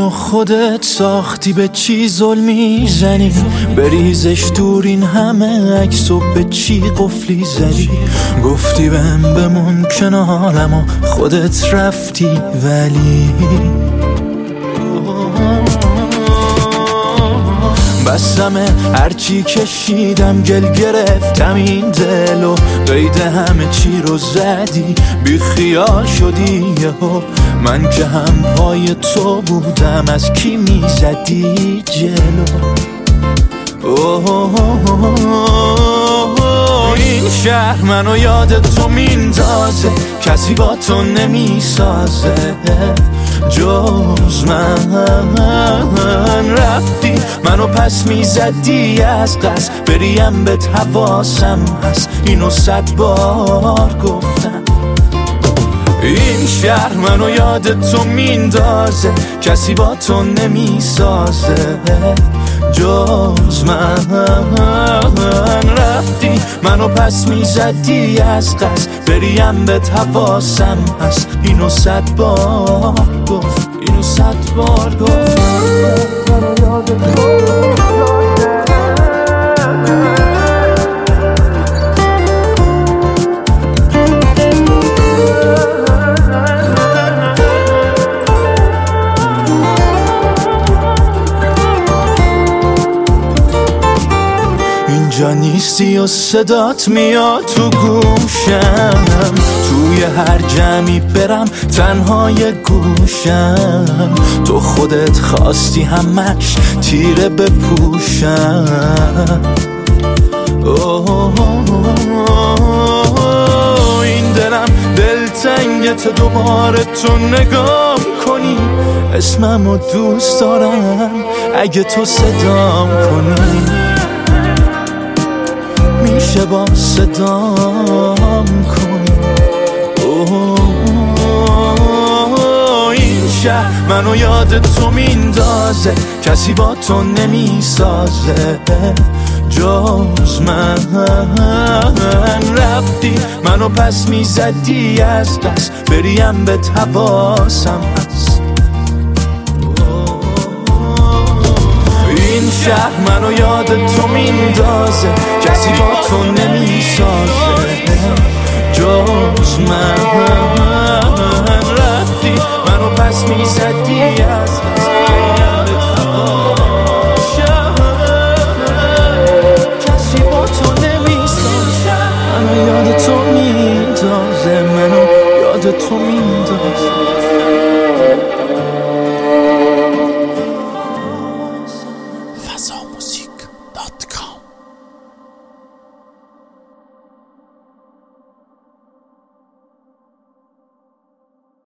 منو خودت ساختی، به چی ظلمی زنی؟ بریزش دور این همه عکس و به چی قفلی زدی؟ گفتی بهم بمون کنارم و خودت رفتی، ولی بسمه هرچی کشیدم گل گرفتم این دل و قید همه چی رو زدی، بی خیال شدی یهو. من که هم پای تو بودم، از کی میزدی جلو؟ این شهر منو یاد تو میندازه، کسی با تو نمیسازه جز من. رفتی منو پس میزدی از قصد، بریم بهت حواسم هست، اینو 100 بار گفتم. این شهر منو یاد تو میندازه، کسی با تو نمیسازه جز من. رفتی منو پس میزدی از قصد، بریم بهت حواسم هست، اینو 100 بار گفت، اینو 100 بار گفت. اینجا نیستی و صدات میاد تو گوشم، توی هر جمعی برم تنهای گوشم. تو خودت خواستی همش تیره بپوشم. این دلم دلتنگت، دوباره تو نگام کنی، اسممو دوست دارم اگه تو صدام کنی. میشه با صدام کنی. این شهر منو یاد تو میندازه، کسی با تو نمیسازه جز من. رفتی منو پس میزدی از دست، بریم بهت حواسم هست. این شهر منو یاد تو میندازه، کسی با تو نمیسازه جز من. رفتی منو پس میزدی از دست، کسی با تو نمیسازه. منو یاد تو میندازه، منو یاد تو میندازه. فضا موسیقی